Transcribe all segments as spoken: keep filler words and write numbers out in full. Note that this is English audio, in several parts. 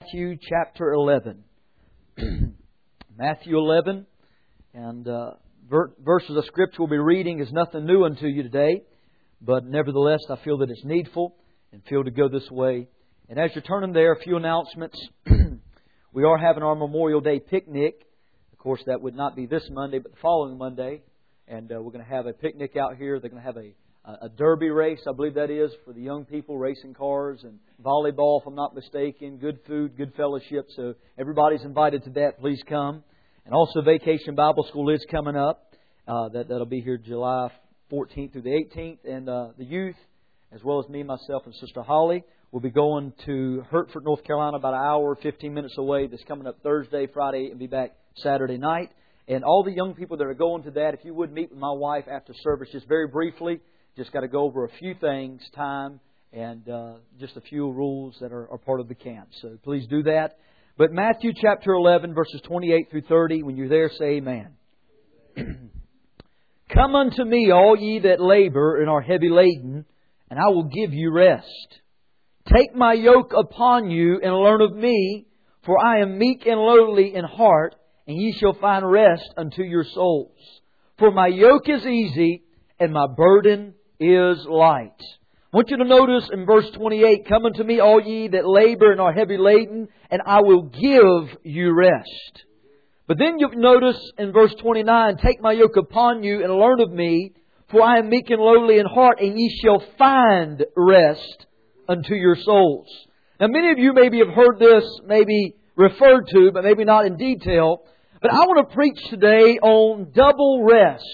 Matthew chapter eleven. Matthew eleven, and uh, ver- verses of Scripture we'll be reading is nothing new unto you today, but nevertheless I feel that it's needful and feel to go this way. And as you're turning there, a few announcements. We are having our Memorial Day picnic. Of course, that would not be this Monday, but the following Monday. And uh, we're going to have a picnic out here. They're going to have a a derby race, I believe that is, for the young people, racing cars and volleyball, if I'm not mistaken. Good food, good fellowship. So everybody's invited to that. Please come. And also Vacation Bible School is coming up. Uh, that, that'll be here July fourteenth through the eighteenth. And uh, the youth, as well as me, myself, and Sister Holly, will be going to Hertford, North Carolina, about an hour, fifteen minutes away. That's coming up Thursday, Friday, and be back Saturday night. And all the young people that are going to that, if you would meet with my wife after service, just very briefly. Just got to go over a few things, time, and uh, just a few rules that are, are part of the camp. So please do that. But Matthew chapter eleven, verses twenty-eight through thirty, when you're there, say amen. Come unto me, all ye that labor and are heavy laden, and I will give you rest. Take my yoke upon you and learn of me, for I am meek and lowly in heart, and ye shall find rest unto your souls. For my yoke is easy, and my burden is light. I want you to notice in verse twenty-eight, come unto me all ye that labor and are heavy laden, and I will give you rest. But then you notice in verse twenty-nine, take my yoke upon you and learn of me, for I am meek and lowly in heart, and ye shall find rest unto your souls. Now many of you maybe have heard this, maybe referred to, but maybe not in detail. But I want to preach today on double rest.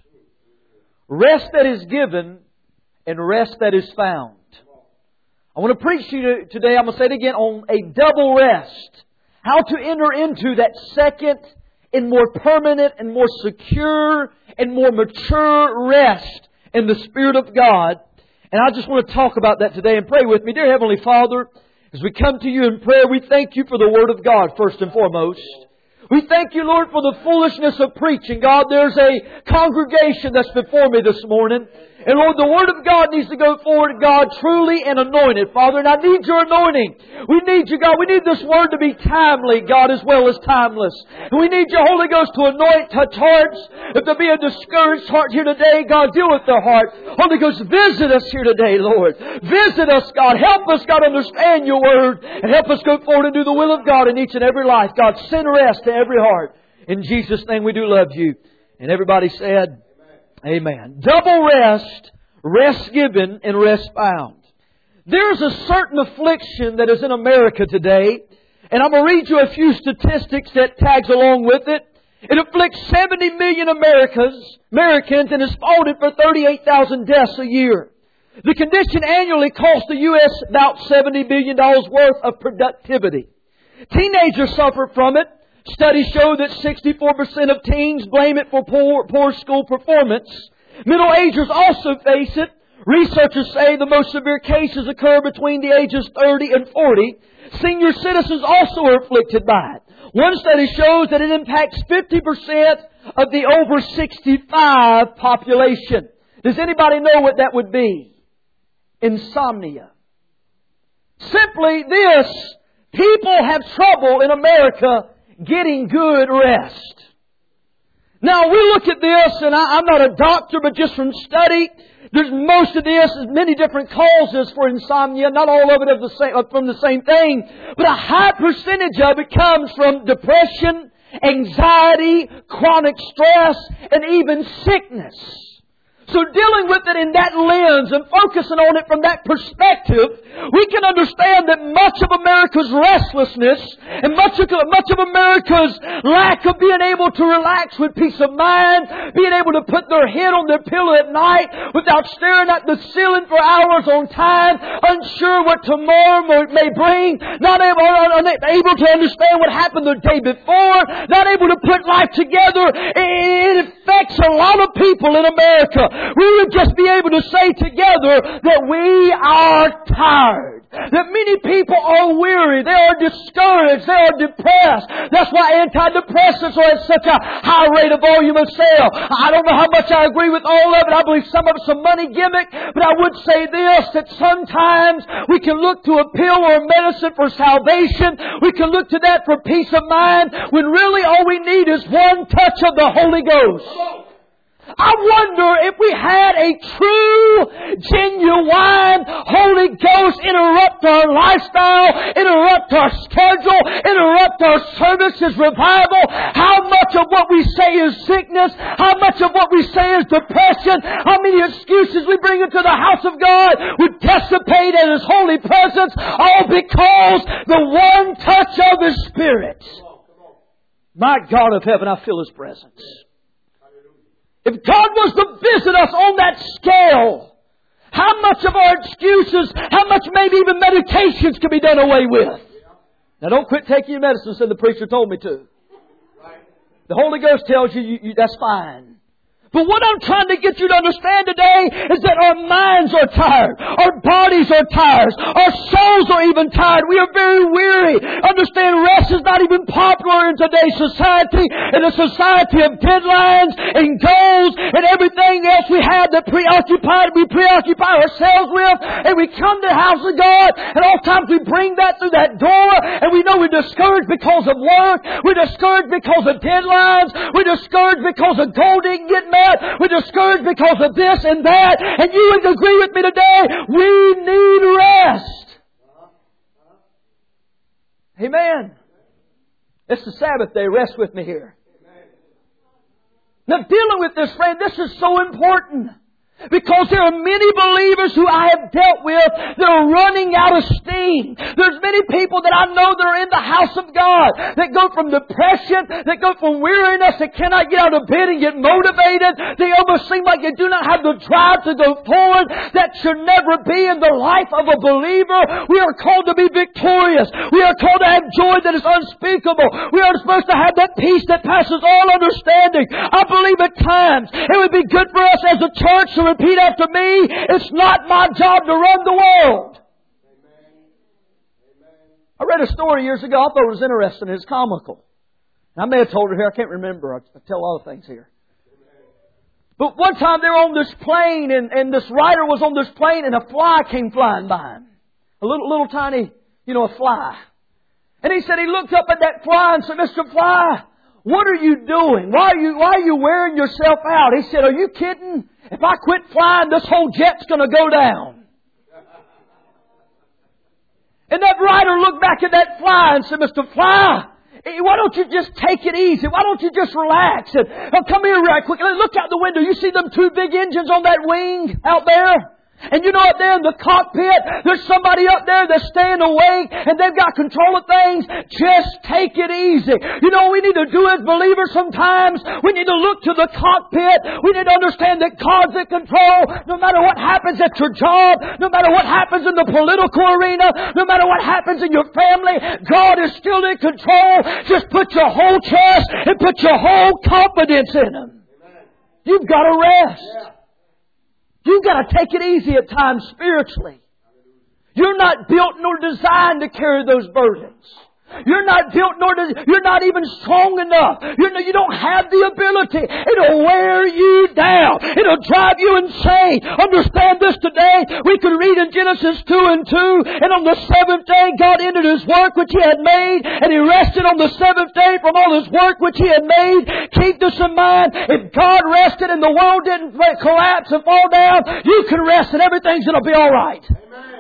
Rest that is given and rest that is found. I want to preach to you today, I'm going to say it again, on a double rest. How to enter into that second and more permanent and more secure and more mature rest in the Spirit of God. And I just want to talk about that today and pray with me. Dear Heavenly Father, as we come to you in prayer, we thank you for the Word of God first and foremost. We thank you, Lord, for the foolishness of preaching. God, there's a congregation that's before me this morning. And Lord, the Word of God needs to go forward, God, truly and anointed, Father. And I need your anointing. We need you, God. We need this Word to be timely, God, as well as timeless. And we need your Holy Ghost to anoint, touch hearts. If there be a discouraged heart here today, God, deal with their heart. Holy Ghost, visit us here today, Lord. Visit us, God. Help us, God, understand your Word. And help us go forward and do the will of God in each and every life. God, send rest to every heart. In Jesus' name we do love you. And everybody said, amen. Double rest, rest given, and rest found. There's a certain affliction that is in America today, and I'm going to read you a few statistics that tags along with it. It afflicts seventy million Americans, Americans and is faulted for thirty-eight thousand deaths a year. The condition annually costs the U S about seventy billion dollars worth of productivity. Teenagers suffer from it. Studies show that sixty-four percent of teens blame it for poor, poor school performance. Middle-agers also face it. Researchers say the most severe cases occur between the ages thirty and forty. Senior citizens also are afflicted by it. One study shows that it impacts fifty percent of the over sixty-five population. Does anybody know what that would be? Insomnia. Simply this, people have trouble in America getting good rest. Now we look at this, and I, I'm not a doctor, but just from study, there's most of this is many different causes for insomnia. Not all of it of the same, from the same thing, but a high percentage of it comes from depression, anxiety, chronic stress, and even sickness. So dealing with it in that lens and focusing on it from that perspective, we can understand that much of America's restlessness and much of, much of America's lack of being able to relax with peace of mind, being able to put their head on their pillow at night without staring at the ceiling for hours on time, unsure what tomorrow may bring, not able, unable to understand what happened the day before, not able to put life together. It affects a lot of people in America. We would just be able to say together that we are tired. That many people are weary. They are discouraged. They are depressed. That's why antidepressants are at such a high rate of volume of sale. I don't know how much I agree with all of it. I believe some of it's a money gimmick. But I would say this, that sometimes we can look to a pill or a medicine for salvation. depression. We can look to that for peace of mind when really all we need is one touch of the Holy Ghost. I wonder if we had a true, genuine Holy Ghost interrupt our lifestyle, interrupt our schedule, interrupt our services, revival, how much of what we say is sickness, how much of what we say is depression, how many excuses we bring into the house of God would dissipate in His holy presence, all because the one touch of His Spirit. My God of heaven, I feel His presence. If God was to visit us on that scale, how much of our excuses, how much maybe even medications can be done away with? Now don't quit taking your medicine, said the preacher told me to. The Holy Ghost tells you, you, you that's fine. But what I'm trying to get you to understand today is that our minds are tired. Our bodies are tired. Our souls are even tired. We are very weary. Understand, rest is not even popular in today's society. In a society of deadlines and goals and everything else we have that preoccupied, we preoccupy ourselves with. And we come to the house of God and all times we bring that through that door and we know we're discouraged because of work. We're discouraged because of deadlines. We're discouraged because a goal didn't get met. We're discouraged because of this and that. And you would agree with me today, we need rest. Amen. It's the Sabbath day. Rest with me here. Now dealing with this, friend, this is so important. Because there are many believers who I have dealt with that are running out of steam. There's many people that I know that are in the house of God that go from depression, that go from weariness, that cannot get out of bed and get motivated. They almost seem like they do not have the drive to go forward. That should never be in the life of a believer. We are called to be victorious. We are called to have joy that is unspeakable. We are supposed to have that peace that passes all understanding. I believe at times it would be good for us as a church to repeat after me, it's not my job to run the world. Amen. I read a story years ago. I thought it was interesting. It's comical. I may have told it here. I can't remember. I tell a lot of things here. But one time they were on this plane and, and this writer was on this plane and a fly came flying by him. A little, little tiny, you know, a fly. And he said he looked up at that fly and said, Mister Fly, what are you doing? Why are you, why are you wearing yourself out? He said, are you kidding? If I quit flying, this whole jet's going to go down. And that writer looked back at that fly and said, Mister Fly, why don't you just take it easy? Why don't you just relax? And oh, come here right quick. Look out the window. You see them two big engines on that wing out there? And you know up there in the cockpit, there's somebody up there that's staying awake and they've got control of things. Just take it easy. You know what we need to do as believers sometimes? We need to look to the cockpit. We need to understand that God's in control. No matter what happens at your job, no matter what happens in the political arena, no matter what happens in your family, God is still in control. Just put your whole trust and put your whole confidence in Him. You've got to rest. You've got to take it easy at times spiritually. You're not built nor designed to carry those burdens. You're not built nor des- you're not even strong enough. You're no, you don't have the ability. It'll wear you down. It'll drive you insane. Understand this today. We can read in Genesis two and two. And on the seventh day, God ended His work which He had made. And He rested on the seventh day from all His work which He had made. Keep this in mind. If God rested and the world didn't collapse and fall down, you can rest and everything's going to be all right. Amen.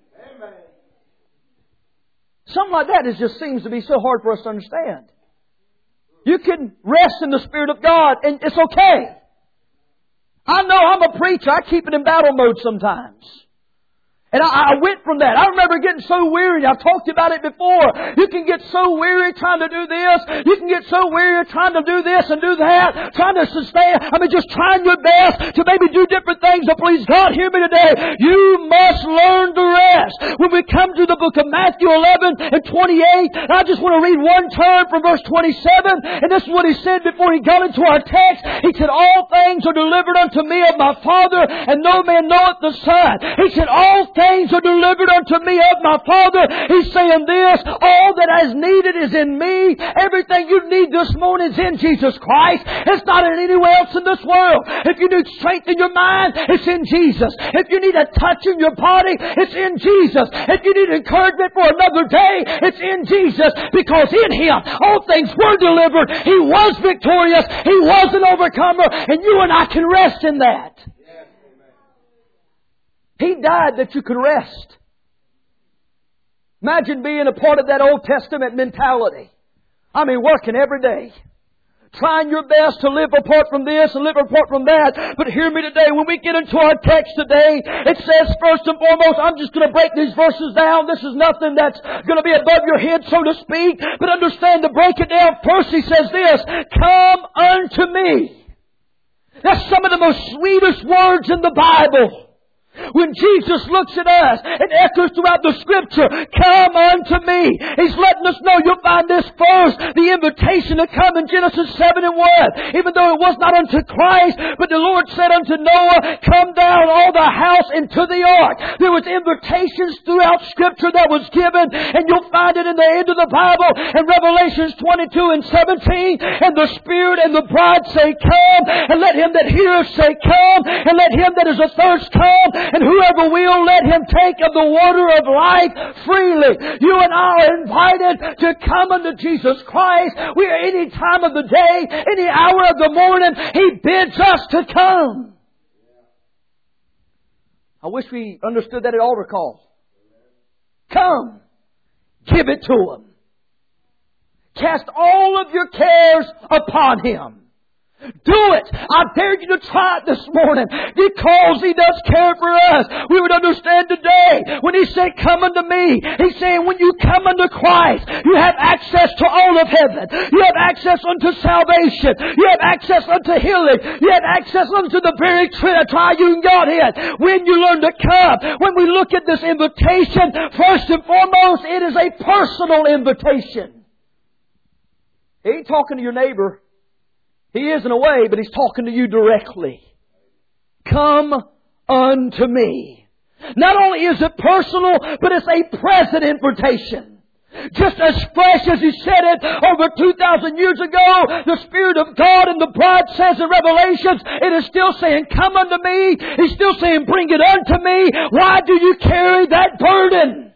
Something like that is just seems to be so hard for us to understand. You can rest in the Spirit of God and it's okay. I know I'm a preacher. I keep it in battle mode sometimes. And I, I went from that. I remember getting so weary. I've talked about it before. You can get so weary trying to do this. You can get so weary trying to do this and do that. Trying to sustain. I mean, just trying your best to maybe do different things to please God. Hear me today. You must learn to rest. When we come to the book of Matthew eleven and twenty-eight, I just want to read one term from verse twenty-seven. And this is what He said before He got into our text. He said, all things are delivered unto me of my Father, and no man knoweth the Son. He said, all things things are delivered unto me of my Father. He's saying this, all that is needed is in me. Everything you need this morning is in Jesus Christ. It's not in anywhere else in this world. If you need strength in your mind, it's in Jesus. If you need a touch in your body, it's in Jesus. If you need encouragement for another day, it's in Jesus. Because in Him, all things were delivered. He was victorious. He was an overcomer. And you and I can rest in that. He died that you could rest. Imagine being a part of that Old Testament mentality. I mean, working every day. Trying your best to live apart from this and live apart from that. But hear me today, when we get into our text today, it says first and foremost, I'm just going to break these verses down. This is nothing that's going to be above your head, so to speak. But understand, to break it down, first he says this, come unto me. That's some of the most sweetest words in the Bible. When Jesus looks at us and echoes throughout the Scripture, come unto me. He's letting us know. You'll find this first, the invitation to come in Genesis seven and one. Even though it was not unto Christ, but the Lord said unto Noah, come down all the house into the ark. There was invitations throughout Scripture that was given, and you'll find it in the end of the Bible in Revelations twenty-two and seventeen. And the Spirit and the bride say, come, and let him that heareth say, come, and let him that is athirst come. And whoever will, let him take of the water of life freely. You and I are invited to come unto Jesus Christ. We are any time of the day, any hour of the morning. He bids us to come. I wish we understood that at altar calls. Come. Give it to Him. Cast all of your cares upon Him. Do it. I dare you to try it this morning, because He does care for us. We would understand today when He said, come unto me. He's saying when you come unto Christ, you have access to all of heaven. You have access unto salvation. You have access unto healing. You have access unto the very triune Godhead. When you learn to come, when we look at this invitation, first and foremost, it is a personal invitation. He ain't talking to your neighbor. He is in a way, but He's talking to you directly. Come unto me. Not only is it personal, but it's a present invitation. Just as fresh as He said it over two thousand years ago, the Spirit of God and the bride says in Revelations, it is still saying, come unto me. He's still saying, bring it unto me. Why do you carry that burden?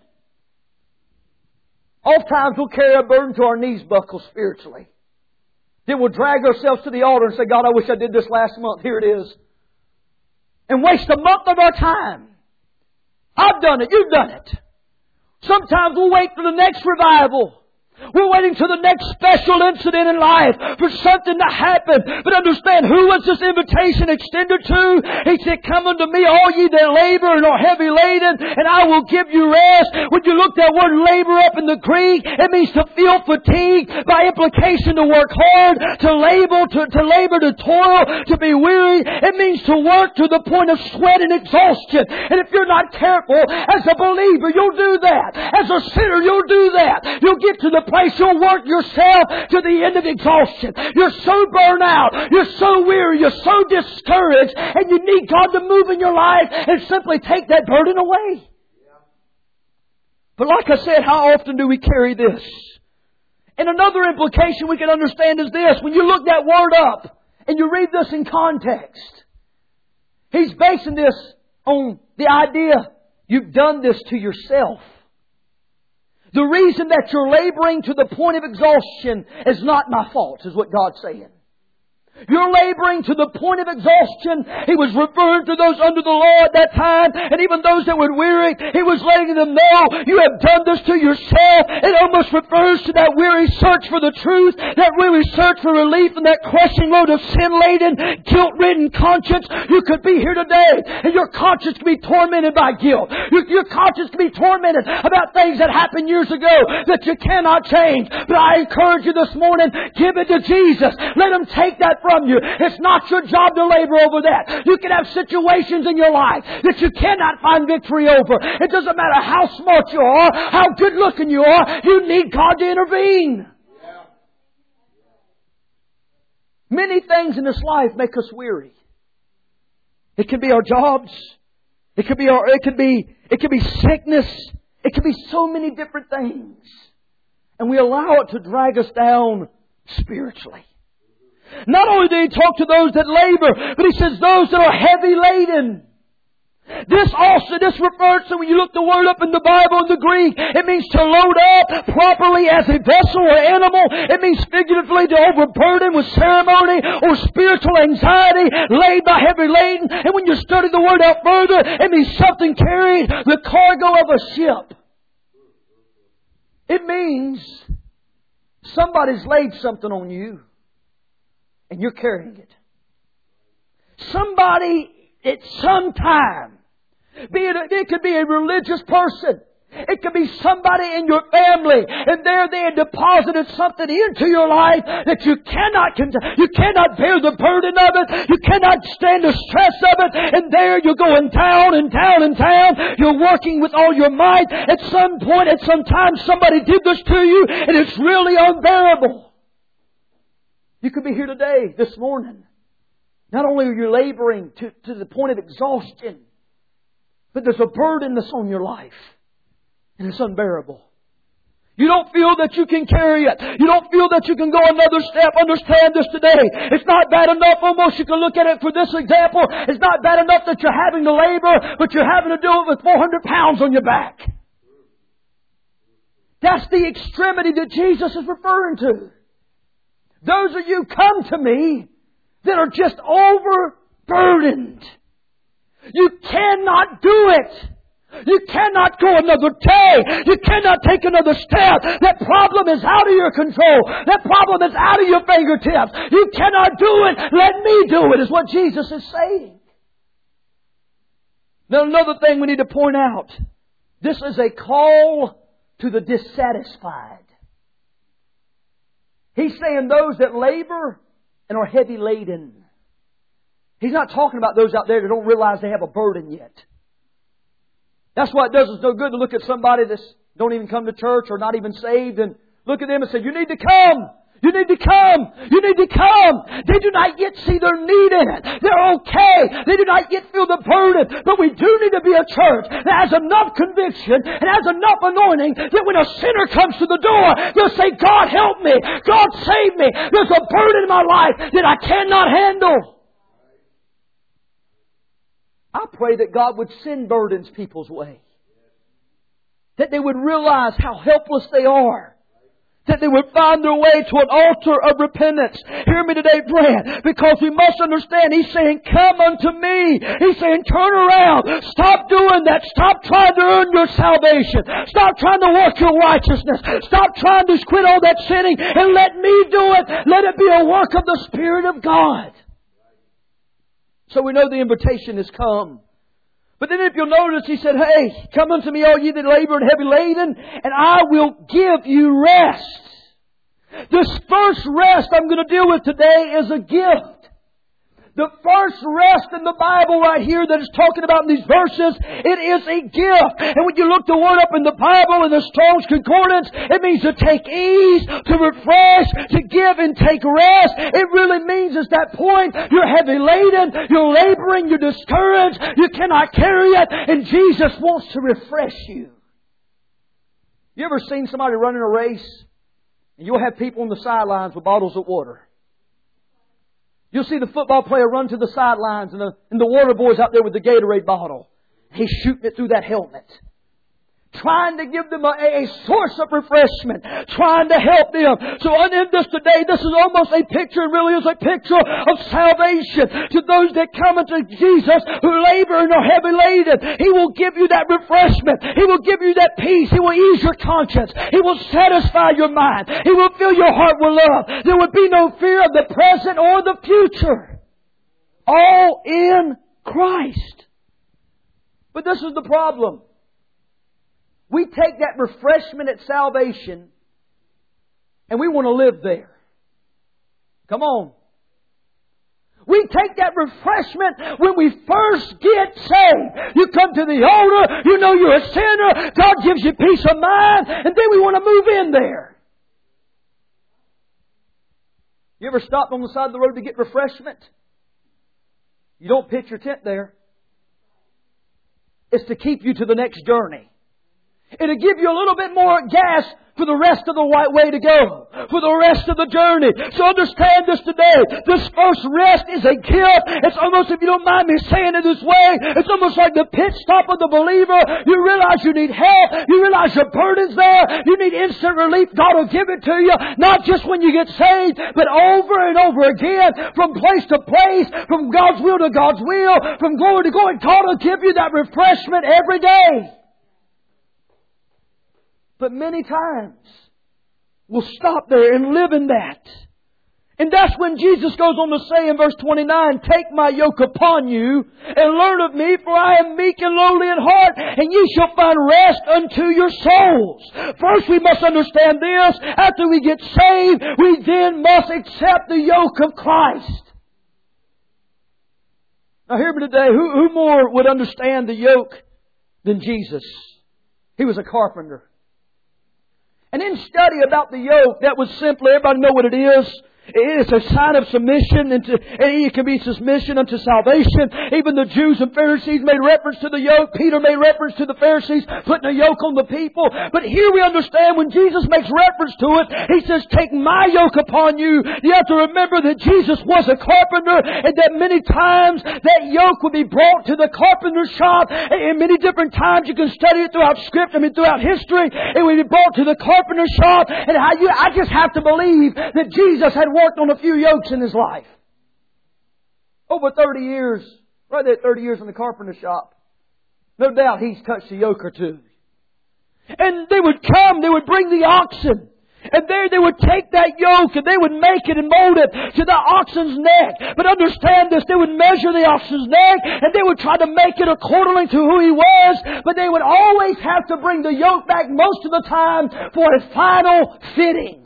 Oftentimes we'll carry a burden to our knees buckle spiritually. Then we'll drag ourselves to the altar and say, God, I wish I did this last month. Here it is. And waste a month of our time. I've done it. You've done it. Sometimes we'll wait for the next revival. We're waiting to the next special incident in life for something to happen. But understand, who was this invitation extended to? He said, come unto me, all ye that labor and are heavy laden, and I will give you rest. When you look that word labor up in the Greek, it means to feel fatigued, by implication to work hard, to labor, to, to labor, to toil, to be weary. It means to work to the point of sweat and exhaustion. And if you're not careful, as a believer, you'll do that. As a sinner, you'll do that. You'll get to the place you'll work yourself to the end of exhaustion. You're so burnt out. You're so weary. You're so discouraged. And you need God to move in your life and simply take that burden away. But like I said, how often do we carry this? And another implication we can understand is this. When you look that word up and you read this in context, He's basing this on the idea you've done this to yourself. The reason that you're laboring to the point of exhaustion is not my fault, is what God's saying. You're laboring to the point of exhaustion. He was referring to those under the law at that time, and even those that were weary. He was letting them know, you have done this to yourself. It almost refers to that weary search for the truth, that weary search for relief, and that crushing load of sin-laden, guilt-ridden conscience. You could be here today, and your conscience could be tormented by guilt. Your, your conscience could be tormented about things that happened years ago that you cannot change. But I encourage you this morning, give it to Jesus. Let Him take that from you. It's not your job to labor over that. You can have situations in your life that you cannot find victory over. It doesn't matter how smart you are, how good looking you are, you need God to intervene. Yeah. Many things in this life make us weary. It could be our jobs. It could be our, it could be It could be sickness. It could be so many different things. And we allow it to drag us down spiritually. Not only did He talk to those that labor, but He says those that are heavy laden. This also, this refers to, when you look the word up in the Bible in the Greek, it means to load up properly as a vessel or animal. It means figuratively to overburden with ceremony or spiritual anxiety, laid by heavy laden. And when you study the word out further, it means something carrying the cargo of a ship. It means somebody's laid something on you and you're carrying it. Somebody at some time, be it, it could be a religious person, it could be somebody in your family, and there they had deposited something into your life that you cannot, you cannot bear the burden of it, you cannot stand the stress of it, and there you're going down and down and down, you're working with all your might. At some point, at some time, somebody did this to you, and it's really unbearable. You could be here today, this morning. Not only are you laboring to, to the point of exhaustion, but there's a burden that's on your life. And it's unbearable. You don't feel that you can carry it. You don't feel that you can go another step. Understand this today. It's not bad enough, almost you can look at it for this example. It's not bad enough that you're having to labor, but you're having to do it with four hundred pounds on your back. That's the extremity that Jesus is referring to. Those of you come to me that are just overburdened. You cannot do it. You cannot go another day. You cannot take another step. That problem is out of your control. That problem is out of your fingertips. You cannot do it. Let me do it, is what Jesus is saying. Now, another thing we need to point out. This is a call to the dissatisfied. He's saying those that labor and are heavy laden. He's not talking about those out there that don't realize they have a burden yet. That's why it does us no good to look at somebody that don't even come to church or not even saved and look at them and say, you need to come. You need to come. You need to come. They do not yet see their need in it. They're okay. They do not yet feel the burden. But we do need to be a church that has enough conviction and has enough anointing that when a sinner comes to the door, they'll say, God help me. God save me. There's a burden in my life that I cannot handle. I pray that God would send burdens people's way. That they would realize how helpless they are. That they would find their way to an altar of repentance. Hear me today, friend. Because we must understand, He's saying, come unto me. He's saying, turn around. Stop doing that. Stop trying to earn your salvation. Stop trying to work your righteousness. Stop trying to quit all that sinning and let me do it. Let it be a work of the Spirit of God. So we know the invitation has come. But then if you'll notice, He said, hey, come unto me all ye that labor and heavy laden, and I will give you rest. This first rest I'm going to deal with today is a gift. The first rest in the Bible right here that is talking about in these verses, it is a gift. And when you look the word up in the Bible in the Strong's Concordance, it means to take ease, to refresh, to give and take rest. It really means at that point, you're heavy laden, you're laboring, you're discouraged, you cannot carry it, and Jesus wants to refresh you. You ever seen somebody running a race, and you'll have people on the sidelines with bottles of water? You'll see the football player run to the sidelines and the, and the water boy's out there with the Gatorade bottle. He's shooting it through that helmet. Trying to give them a, a source of refreshment. Trying to help them. So in this today, this is almost a picture, it really is a picture of salvation. To those that come unto Jesus who labor and are heavy laden, He will give you that refreshment. He will give you that peace. He will ease your conscience. He will satisfy your mind. He will fill your heart with love. There would be no fear of the present or the future. All in Christ. But this is the problem. We take that refreshment at salvation and we want to live there. Come on. We take that refreshment when we first get saved. You come to the altar, you know you're a sinner, God gives you peace of mind, and then we want to move in there. You ever stopped on the side of the road to get refreshment? You don't pitch your tent there. is to keep you to the next journey. It'll give you a little bit more gas for the rest of the right way to go, for the rest of the journey. So understand this today. This first rest is a gift. It's almost, if you don't mind me saying it this way, it's almost like the pit stop of the believer. You realize you need help. You realize your burden's there. You need instant relief. God will give it to you. Not just when you get saved, but over and over again, from place to place, from God's will to God's will, from glory to glory. God will give you that refreshment every day. But many times, we'll stop there and live in that. And that's when Jesus goes on to say in verse twenty-nine, "Take my yoke upon you and learn of me, for I am meek and lowly in heart, and ye shall find rest unto your souls." First we must understand this. After we get saved, we then must accept the yoke of Christ. Now hear me today. Who, who more would understand the yoke than Jesus? He was a carpenter. And in study about the yoke, that was simply, everybody know what it is? It is a sign of submission, and it can be submission unto salvation. Even the Jews and Pharisees made reference to the yoke. Peter made reference to the Pharisees putting a yoke on the people. But here we understand when Jesus makes reference to it, He says, "Take my yoke upon you." You have to remember that Jesus was a carpenter, and that many times that yoke would be brought to the carpenter's shop. And many different times you can study it throughout Scripture, I mean throughout history. It would be brought to the carpenter's shop. And how you, I just have to believe that Jesus had worked on a few yokes in His life. Over thirty years, right there thirty years in the carpenter shop. No doubt He's touched a yoke or two. And they would come, they would bring the oxen. And there they would take that yoke and they would make it and mold it to the oxen's neck. But understand this, they would measure the oxen's neck and they would try to make it accordingly to who he was. But they would always have to bring the yoke back most of the time for a final fitting.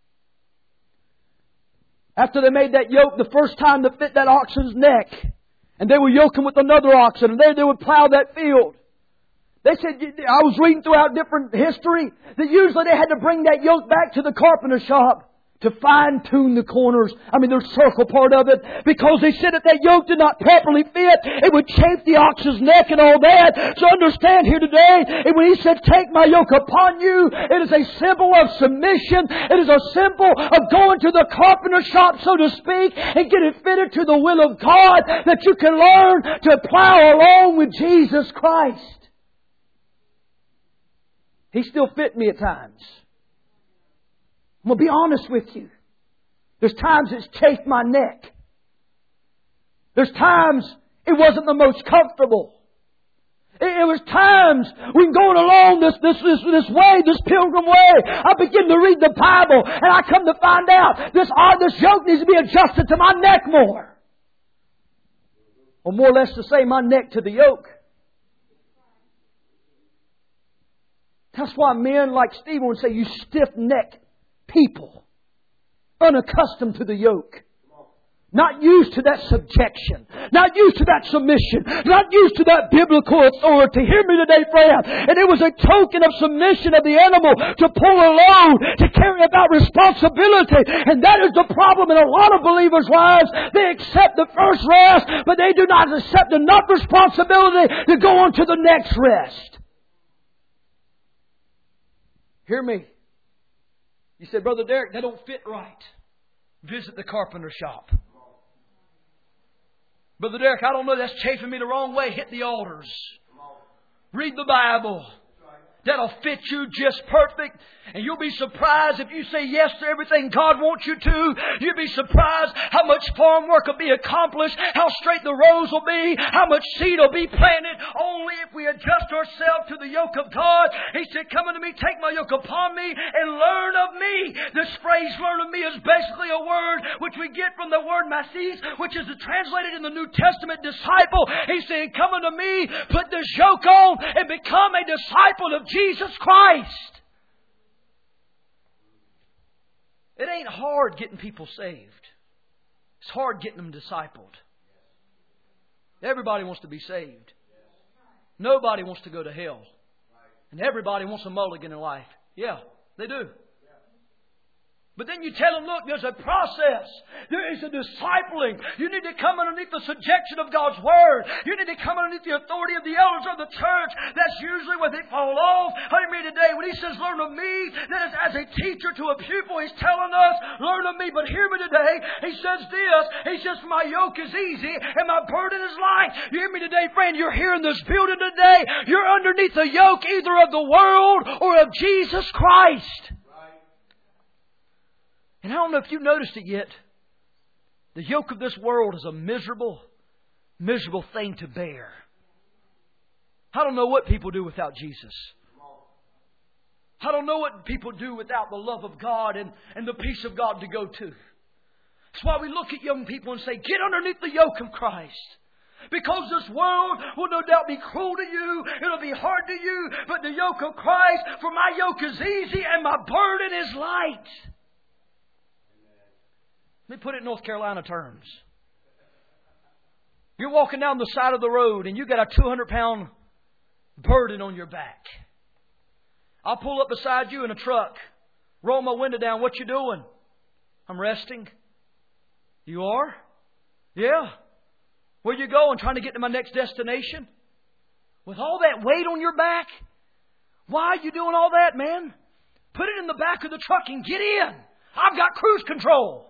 After they made that yoke the first time to fit that oxen's neck, and they would yoke him with another oxen, and there they would plow that field. They said, I was reading throughout different history, that usually they had to bring that yoke back to the carpenter shop to fine-tune the corners, I mean the circle part of it, because they said that that yoke did not properly fit. It would chafe the ox's neck and all that. So understand here today, and when He said, "Take my yoke upon you," it is a symbol of submission. It is a symbol of going to the carpenter shop, so to speak, and get it fitted to the will of God, that you can learn to plow along with Jesus Christ. He still fit me at times. I'm going to be honest with you. There's times it's chafed my neck. There's times it wasn't the most comfortable. It, it was times when going along this, this, this, this way, this pilgrim way, I begin to read the Bible and I come to find out this, uh, this yoke needs to be adjusted to my neck more. Or more or less to say, my neck to the yoke. That's why men like Stephen would say, "You stiff-necked people, unaccustomed to the yoke, not used to that subjection, not used to that submission, not used to that biblical authority." Hear me today, friend. And it was a token of submission of the animal to pull a load, to carry about responsibility. And that is the problem in a lot of believers' lives. They accept the first rest, but they do not accept enough responsibility to go on to the next rest. Hear me. You said, "Brother Derek, that don't fit right. Visit the carpenter shop." "Brother Derek, I don't know, that's chafing me the wrong way." Hit the altars. Read the Bible. That'll fit you just perfect. And you'll be surprised if you say yes to everything God wants you to. You'll be surprised how much farm work will be accomplished, how straight the rows will be, how much seed will be planted. Only if we adjust ourselves to the yoke of God. He said, "Come unto me, take my yoke upon me, and learn of me." This phrase, "learn of me," is basically a word which we get from the word masis, which is translated in the New Testament disciple. He's saying, "Come unto me, put this yoke on, and become a disciple of Jesus Christ." It ain't hard getting people saved. It's hard getting them discipled. Everybody wants to be saved. Nobody wants to go to hell. And everybody wants a mulligan in life. Yeah, they do. But then you tell them, look, there's a process. There is a discipling. You need to come underneath the subjection of God's Word. You need to come underneath the authority of the elders of the church. That's usually where they fall off. Hear me today. When He says, learn of me, that is as a teacher to a pupil, He's telling us, learn of me. But hear me today. He says this. He says, my yoke is easy and my burden is light. You hear me today, friend? You're here in this building today. You're underneath the yoke either of the world or of Jesus Christ. And I don't know if you've noticed it yet. The yoke of this world is a miserable, miserable thing to bear. I don't know what people do without Jesus. I don't know what people do without the love of God and, and the peace of God to go to. That's why we look at young people and say, get underneath the yoke of Christ. Because this world will no doubt be cruel to you. It'll be hard to you. But the yoke of Christ, for my yoke is easy and my burden is light. Let me put it in North Carolina terms. You're walking down the side of the road and you got a two hundred pound burden on your back. I'll pull up beside you in a truck, roll my window down. What you doing? I'm resting. You are? Yeah. Where you going? Trying to get to my next destination? With all that weight on your back? Why are you doing all that, man? Put it in the back of the truck and get in. I've got cruise control.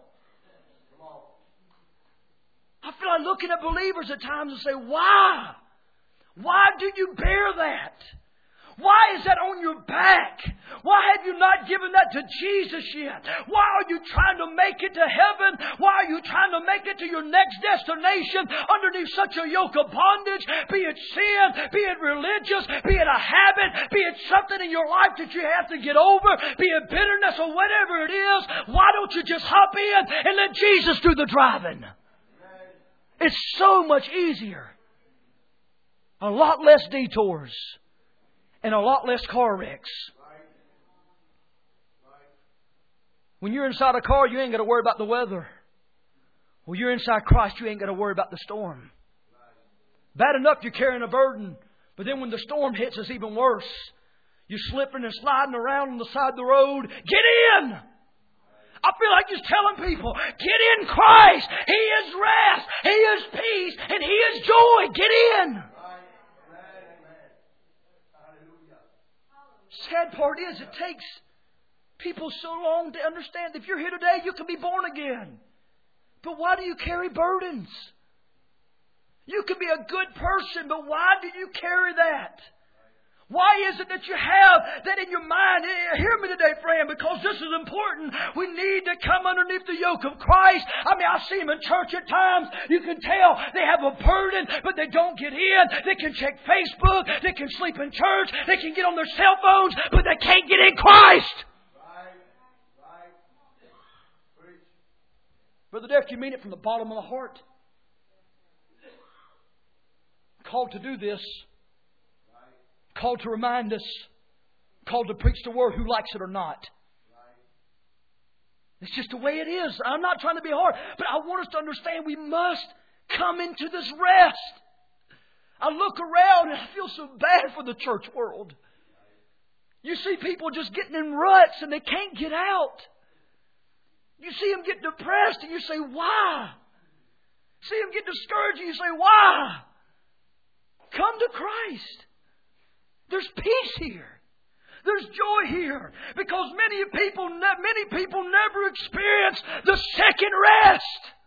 I feel like looking at believers at times and say, why? Why do you bear that? Why is that on your back? Why have you not given that to Jesus yet? Why are you trying to make it to heaven? Why are you trying to make it to your next destination underneath such a yoke of bondage? Be it sin, be it religious, be it a habit, be it something in your life that you have to get over, be it bitterness or whatever it is. Why don't you just hop in and let Jesus do the driving? It's so much easier. A lot less detours. And a lot less car wrecks. When you're inside a car, you ain't got to worry about the weather. When you're inside Christ, you ain't got to worry about the storm. Bad enough you're carrying a burden. But then when the storm hits, it's even worse. You're slipping and sliding around on the side of the road. Get in! I feel like just telling people, get in Christ. He is rest. He is peace. And He is joy. Get in. Sad part is it takes people so long to understand. If you're here today, you can be born again. But why do you carry burdens? You can be a good person, but why do you carry that? Why is it that you have that in your mind? Hear me today, friend, because this is important. We need to come underneath the yoke of Christ. I mean, I see them in church at times. You can tell they have a burden, but they don't get in. They can check Facebook. They can sleep in church. They can get on their cell phones, but they can't get in Christ. Right. Right. Brother Derek, you mean it from the bottom of the heart? Called to do this. Called to remind us. Called to preach the Word, who likes it or not. It's just the way it is. I'm not trying to be hard, but I want us to understand we must come into this rest. I look around and I feel so bad for the church world. You see people just getting in ruts and they can't get out. You see them get depressed and you say, why? See them get discouraged and you say, why? Come to Christ. There's peace here. There's joy here. Because many people, many people never experience the second rest.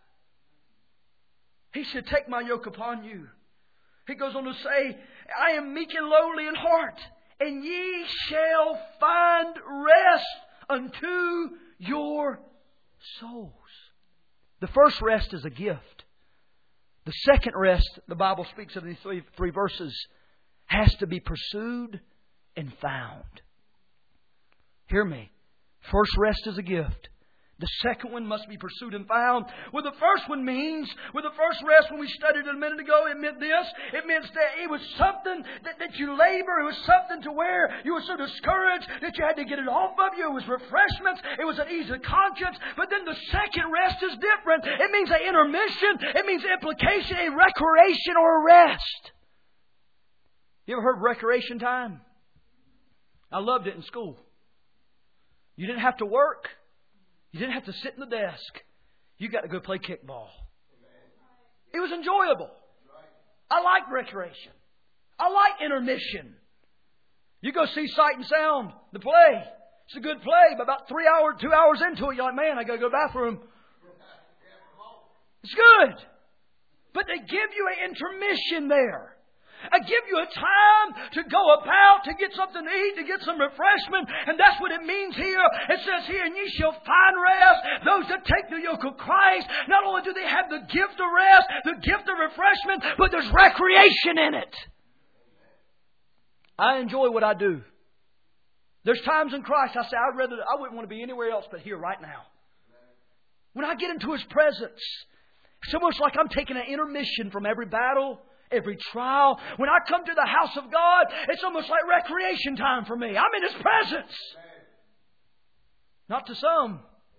He said, take my yoke upon you. He goes on to say, I am meek and lowly in heart, and ye shall find rest unto your souls. The first rest is a gift. The second rest, the Bible speaks of these three, three verses, has to be pursued and found. Hear me. First rest is a gift. The second one must be pursued and found. Well, the first one means, with the first rest, when we studied it a minute ago, it meant this. It meant that it was something that, that you labor. It was something to where you were so discouraged that you had to get it off of you. It was refreshments. It was an ease of conscience. But then the second rest is different. It means an intermission. It means implication, a recreation or a rest. You ever heard of recreation time? I loved it in school. You didn't have to work. You didn't have to sit in the desk. You got to go play kickball. It was enjoyable. I like recreation. I like intermission. You go see Sight and Sound, the play. It's a good play, but about three hours, two hours into it, you're like, man, I got to go to the bathroom. It's good. But they give you an intermission there. I give you a time to go about, to get something to eat, to get some refreshment. And that's what it means here. It says here, and ye shall find rest. Those that take the yoke of Christ, not only do they have the gift of rest, the gift of refreshment, but there's recreation in it. I enjoy what I do. There's times in Christ I say, I'd rather, I wouldn't want to be anywhere else but here right now. When I get into His presence, it's almost like I'm taking an intermission from every battle, every trial. When I come to the house of God, it's almost like recreation time for me. I'm in His presence. Not to some.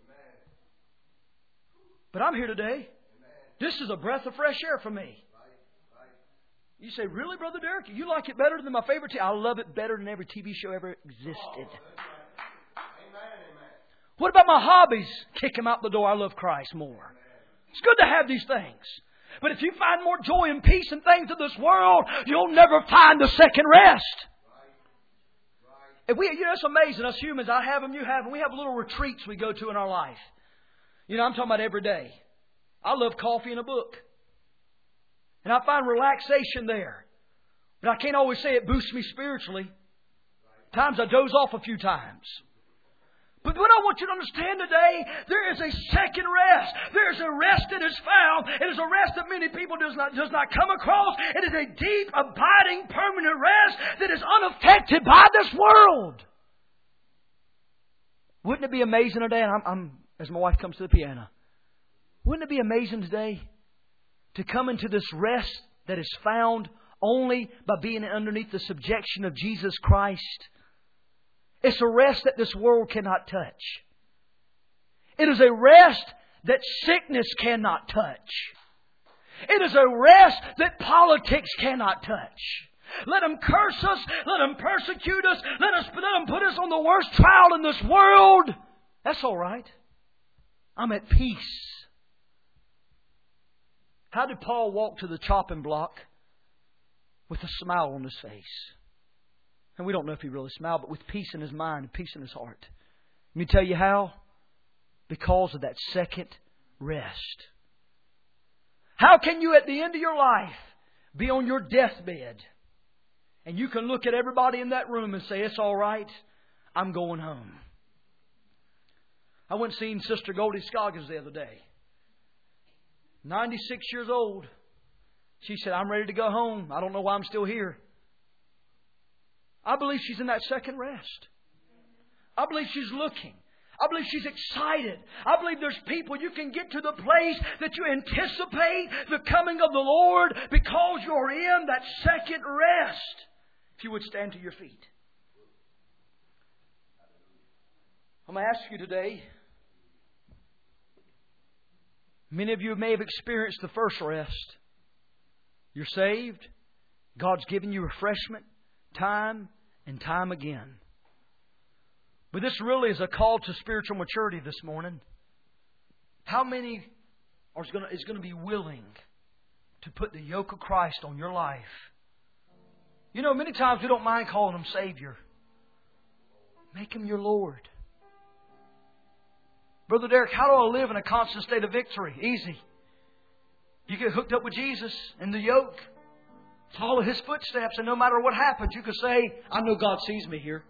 But I'm here today. This is a breath of fresh air for me. You say, really, Brother Derek? You like it better than my favorite T V? I love it better than every T V show ever existed. What about my hobbies? Kick them out the door. I love Christ more. It's good to have these things. But if you find more joy and peace in things of this world, you'll never find the second rest. If we, you know, it's amazing. Us humans, I have them, you have them. We have little retreats we go to in our life. You know, I'm talking about every day. I love coffee and a book. And I find relaxation there. But I can't always say it boosts me spiritually. Times I doze off a few times. But what I want you to understand today, there is a second rest. There is a rest that is found. It is a rest that many people does not, does not come across. It is a deep, abiding, permanent rest that is unaffected by this world. Wouldn't it be amazing today, and I'm, I'm, as my wife comes to the piano, wouldn't it be amazing today to come into this rest that is found only by being underneath the subjection of Jesus Christ? It's a rest that this world cannot touch. It is a rest that sickness cannot touch. It is a rest that politics cannot touch. Let them curse us. Let them persecute us. Let us, let them put us on the worst trial in this world. That's all right. I'm at peace. How did Paul walk to the chopping block with a smile on his face? And we don't know if he really smiled, but with peace in his mind and peace in his heart. Let me tell you how. Because of that second rest. How can you at the end of your life be on your deathbed and you can look at everybody in that room and say, it's all right, I'm going home. I went and seen Sister Goldie Scoggins the other day. ninety-six years old. She said, I'm ready to go home. I don't know why I'm still here. I believe she's in that second rest. I believe she's looking. I believe she's excited. I believe there's people you can get to the place that you anticipate the coming of the Lord because you're in that second rest. If you would stand to your feet. I'm going to ask you today. Many of you may have experienced the first rest. You're saved. God's given you refreshment. Time and time again. But this really is a call to spiritual maturity this morning. How many are going to, is going to be willing to put the yoke of Christ on your life? You know, many times we don't mind calling Him Savior. Make Him your Lord. Brother Derek, how do I live in a constant state of victory? Easy. You get hooked up with Jesus and the yoke. Follow His footsteps, and no matter what happens, you can say, I know God sees me here.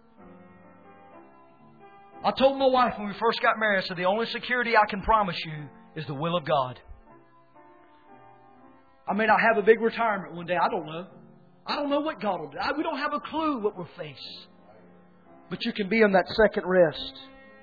I told my wife when we first got married, I said, the only security I can promise you is the will of God. I may not have a big retirement one day. I don't know. I don't know what God will do. We don't have a clue what we'll face. But you can be on that second rest.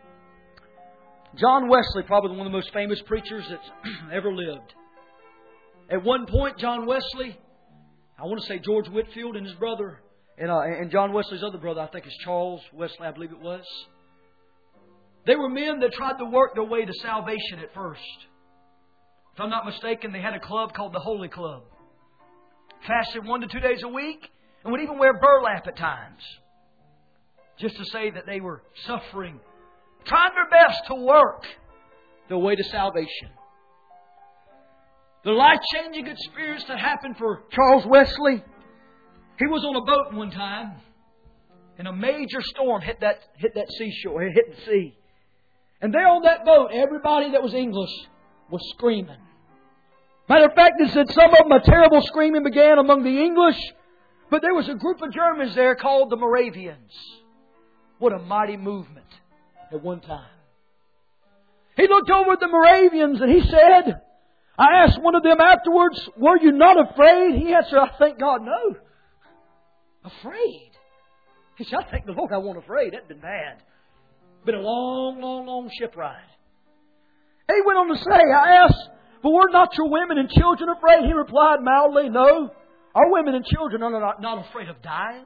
John Wesley, probably one of the most famous preachers that's ever lived. At one point, John Wesley, I want to say George Whitefield and his brother, and, uh, and John Wesley's other brother, I think is Charles Wesley, I believe it was. They were men that tried to work their way to salvation at first. If I'm not mistaken, they had a club called the Holy Club. Fasted one to two days a week, and would even wear burlap at times. Just to say that they were suffering. Trying their best to work the way to salvation. The life-changing experience that happened for Charles Wesley. He was on a boat one time, and a major storm hit that hit that seashore, it hit the sea. And there on that boat, everybody that was English was screaming. Matter of fact, it said some of them, a terrible screaming began among the English, but there was a group of Germans there called the Moravians. What a mighty movement at one time. He looked over at the Moravians and he said, I asked one of them afterwards, were you not afraid? He answered, I thank God, no. Afraid? He said, I thank the Lord I wasn't afraid. That'd been bad. Been a long, long, long ship ride. He went on to say, I asked, but were not your women and children afraid? He replied mildly, no. Our women and children are not, not afraid of dying.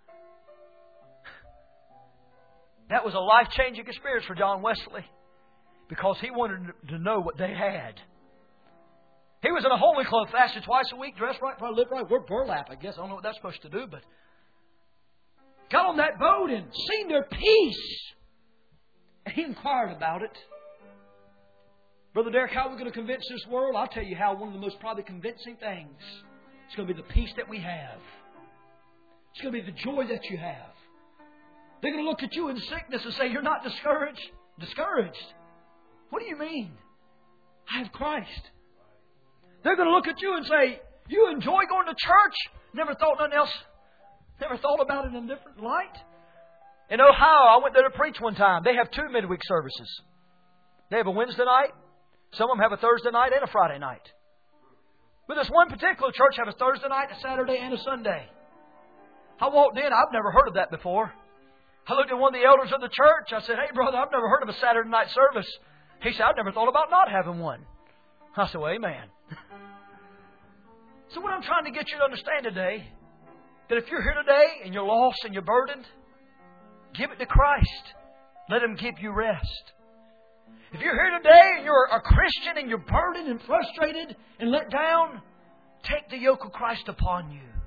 That was a life-changing experience for John Wesley because he wanted to know what they had. He was in a holy club, fasted twice a week, dressed right, probably lived right. We're burlap, I guess. I don't know what that's supposed to do, but got on that boat and seen their peace. And he inquired about it. Brother Derek, how are we going to convince this world? I'll tell you how. One of the most probably convincing things is going to be the peace that we have. It's going to be the joy that you have. They're going to look at you in sickness and say, you're not discouraged. Discouraged? What do you mean? I have Christ. They're going to look at you and say, you enjoy going to church? Never thought nothing else. Never thought about it in a different light. In Ohio, I went there to preach one time. They have two midweek services. They have a Wednesday night. Some of them have a Thursday night and a Friday night. But this one particular church had a Thursday night, a Saturday, and a Sunday. I walked in. I've never heard of that before. I looked at one of the elders of the church. I said, hey, brother, I've never heard of a Saturday night service. He said, I've never thought about not having one. I said, well, amen. So what I'm trying to get you to understand today, that if you're here today and you're lost and you're burdened, give it to Christ. Let Him give you rest. If you're here today and you're a Christian and you're burdened and frustrated and let down, take the yoke of Christ upon you.